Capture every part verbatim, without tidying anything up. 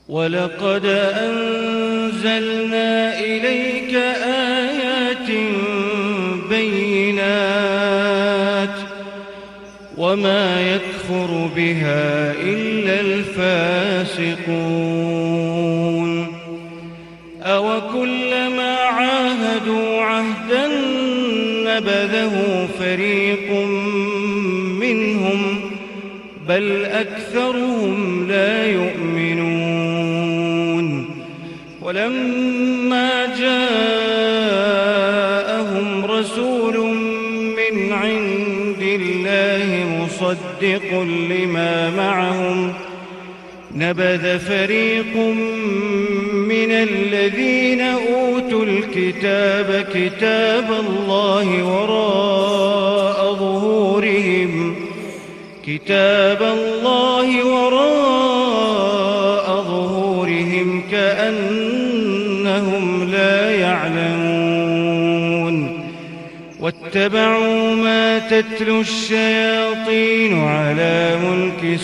ولقد أنزلنا إليك آيات بينات وما يكفر بها إلا الفاسقون. أوكلما عاهدوا عهدا نبذه فريق منهم بل أكثرهم لا يؤمنون. ولما جاءهم رسول من عند الله مصدق لما معهم نبذ فريق من الذين أوتوا الكتاب كتاب الله وراء ظهورهم كتاب الله وراء ظهورهم كأنهم لا يعلمون. واتبعوا ما تتلو الشياطين على ملك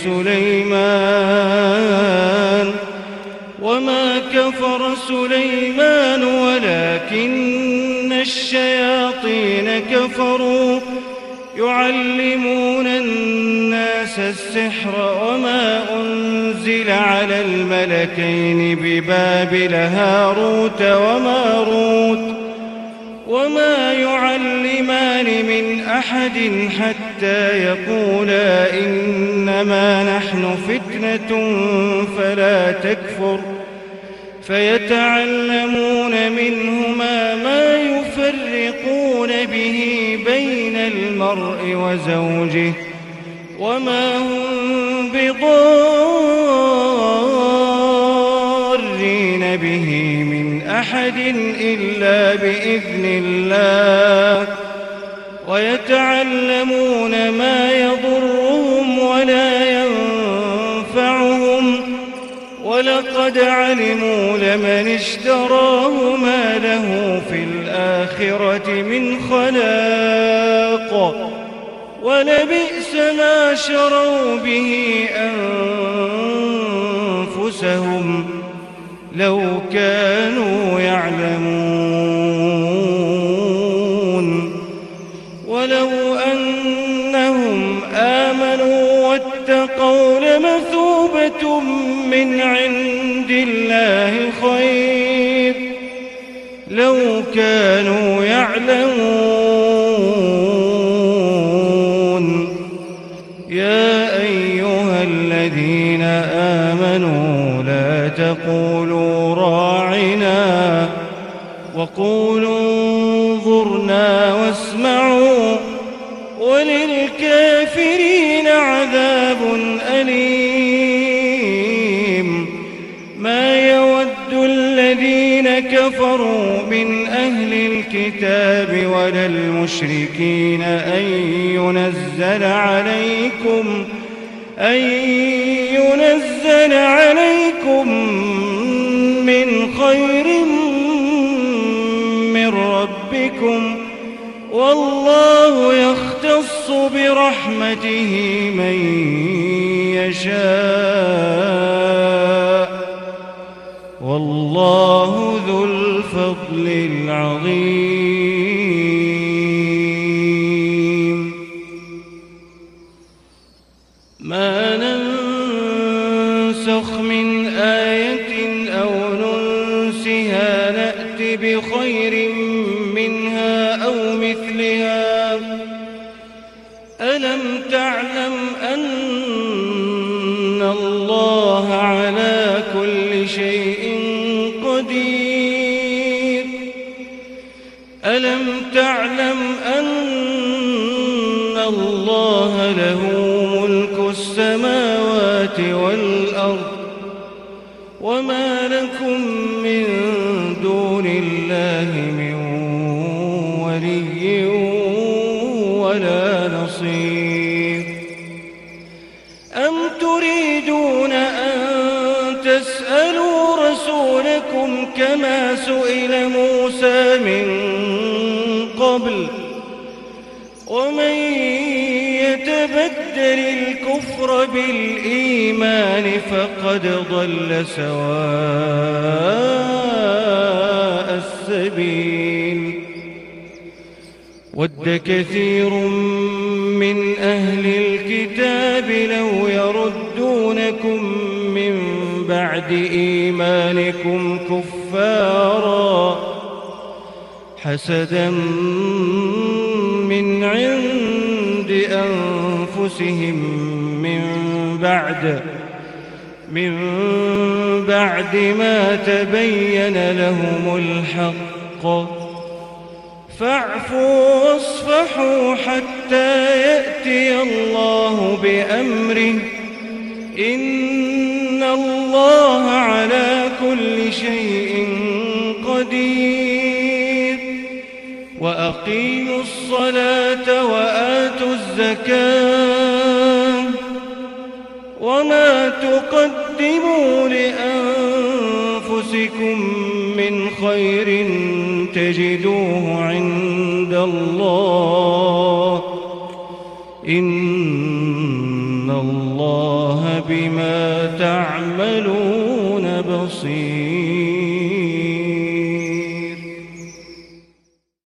سليمان وما كفر سليمان ولكن الشياطين كفروا يعلمون الناس السحر وما أنزل على الملكين ببابل هاروت وماروت وما يعلمان من أحد حتى يقولا إنما نحن فتنة فلا تكفر فيتعلمون منهما ما يفرقون به بين المرء وزوجه وما هم بضارين به من أحد إلا بإذن الله ويتعلمون ما يضرهم ولا ينفعهم ولقد علموا لمن اشتراه ما له في الآخرة من خلاق ولبئس ما شروا به أنفسهم لو كانوا يعلمون. ولو أنهم آمنوا واتقوا لمثوبة من عند الله خير لو كانوا يعلمون. يا أيها الذين آمنوا لا تقولوا راعنا وقولوا انظرنا واسمعوا وللكافرين عذاب أليم. ما يود الذين كفروا من أهل الكتاب ولا المشركين أن ينزل عليكم أن ينزل عليكم من خير من ربكم والله يختص برحمته من يشاء والله ذو الفضل العظيم. ما ننسخ من آية أو ننسها نأت بخير منها أو مثلها. ألم تعلم أن الله على كل شيء قدير؟ ألم تعلم أن الله له ملك السماوات والأرض وما لكم من دون الله من ولي ولا نصير. أم تريدون أن تسألوا رسولكم كما سئل موسى من قبل ومن يتبع يتبدل الكفر بالإيمان فقد ضل سواء السبيل. ود كثير من أهل الكتاب لو يردونكم من بعد إيمانكم كفارا حسدا من عند أنفسهم من بعد من بعد ما تبين لهم الحق فاعفوا واصفحوا حتى يأتي الله بأمره إن الله على كل شيء قدير. وأقيموا الصلاة وآتوا الزكاة وما تقدموا لأنفسكم من خير تجدوه عند الله إن الله بما تعملون بصير.